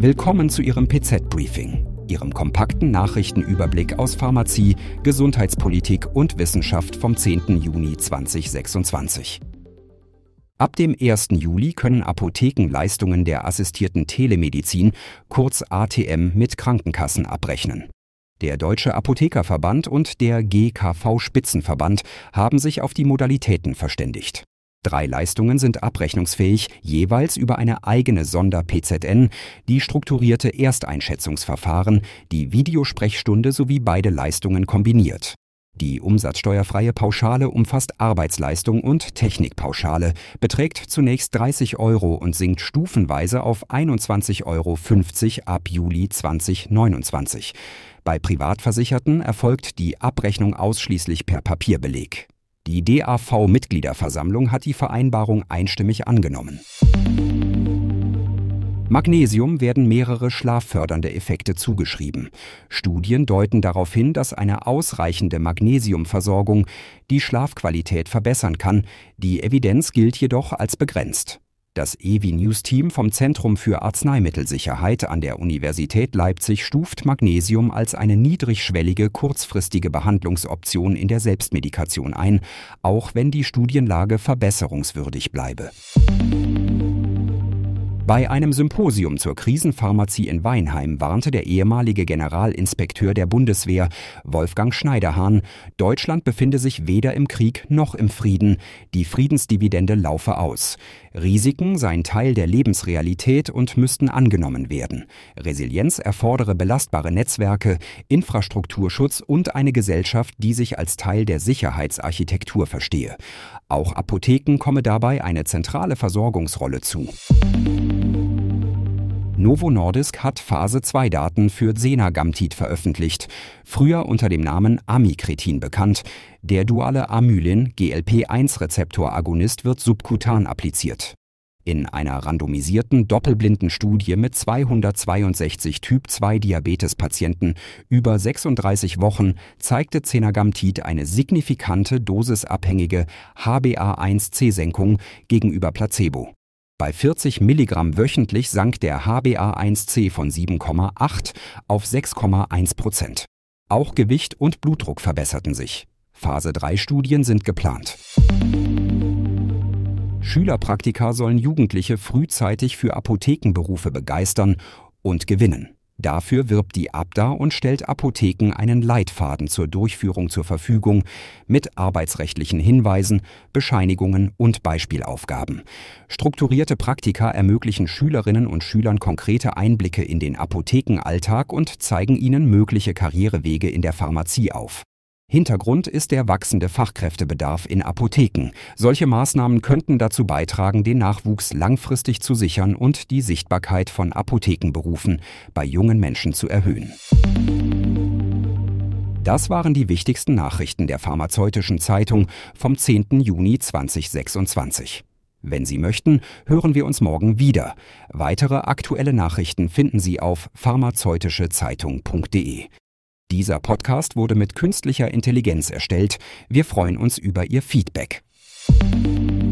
Willkommen zu Ihrem PZ-Briefing, Ihrem kompakten Nachrichtenüberblick aus Pharmazie, Gesundheitspolitik und Wissenschaft vom 10. Juni 2026. Ab dem 1. Juli können Apotheken Leistungen der assistierten Telemedizin, kurz ATM, mit Krankenkassen abrechnen. Der Deutsche Apothekerverband und der GKV-Spitzenverband haben sich auf die Modalitäten verständigt. 3 Leistungen sind abrechnungsfähig, jeweils über eine eigene Sonder-PZN, die strukturierte Ersteinschätzungsverfahren, die Videosprechstunde sowie beide Leistungen kombiniert. Die umsatzsteuerfreie Pauschale umfasst Arbeitsleistung und Technikpauschale, beträgt zunächst 30 € und sinkt stufenweise auf 21,50 € ab Juli 2029. Bei Privatversicherten erfolgt die Abrechnung ausschließlich per Papierbeleg. Die DAV-Mitgliederversammlung hat die Vereinbarung einstimmig angenommen. Magnesium werden mehrere schlaffördernde Effekte zugeschrieben. Studien deuten darauf hin, dass eine ausreichende Magnesiumversorgung die Schlafqualität verbessern kann. Die Evidenz gilt jedoch als begrenzt. Das EWI-News-Team vom Zentrum für Arzneimittelsicherheit an der Universität Leipzig stuft Magnesium als eine niedrigschwellige, kurzfristige Behandlungsoption in der Selbstmedikation ein, auch wenn die Studienlage verbesserungswürdig bleibe. Bei einem Symposium zur Krisenpharmazie in Weinheim warnte der ehemalige Generalinspekteur der Bundeswehr, Wolfgang Schneiderhahn, Deutschland befinde sich weder im Krieg noch im Frieden. Die Friedensdividende laufe aus. Risiken seien Teil der Lebensrealität und müssten angenommen werden. Resilienz erfordere belastbare Netzwerke, Infrastrukturschutz und eine Gesellschaft, die sich als Teil der Sicherheitsarchitektur verstehe. Auch Apotheken komme dabei eine zentrale Versorgungsrolle zu. Novo Nordisk hat Phase-2-Daten für Zenagamtid veröffentlicht, früher unter dem Namen Amycretin bekannt. Der duale Amylin-GLP-1-Rezeptor-Agonist wird subkutan appliziert. In einer randomisierten, doppelblinden Studie mit 262 Typ-2-Diabetes-Patienten über 36 Wochen zeigte Zenagamtid eine signifikante dosisabhängige HbA1c-Senkung gegenüber Placebo. Bei 40 Milligramm wöchentlich sank der HbA1c von 7,8 auf 6,1%. Auch Gewicht und Blutdruck verbesserten sich. Phase-3-Studien sind geplant. Schülerpraktika sollen Jugendliche frühzeitig für Apothekenberufe begeistern und gewinnen. Dafür wirbt die Abda und stellt Apotheken einen Leitfaden zur Durchführung zur Verfügung mit arbeitsrechtlichen Hinweisen, Bescheinigungen und Beispielaufgaben. Strukturierte Praktika ermöglichen Schülerinnen und Schülern konkrete Einblicke in den Apothekenalltag und zeigen ihnen mögliche Karrierewege in der Pharmazie auf. Hintergrund ist der wachsende Fachkräftebedarf in Apotheken. Solche Maßnahmen könnten dazu beitragen, den Nachwuchs langfristig zu sichern und die Sichtbarkeit von Apothekenberufen bei jungen Menschen zu erhöhen. Das waren die wichtigsten Nachrichten der Pharmazeutischen Zeitung vom 10. Juni 2026. Wenn Sie möchten, hören wir uns morgen wieder. Weitere aktuelle Nachrichten finden Sie auf pharmazeutischezeitung.de. Dieser Podcast wurde mit künstlicher Intelligenz erstellt. Wir freuen uns über Ihr Feedback.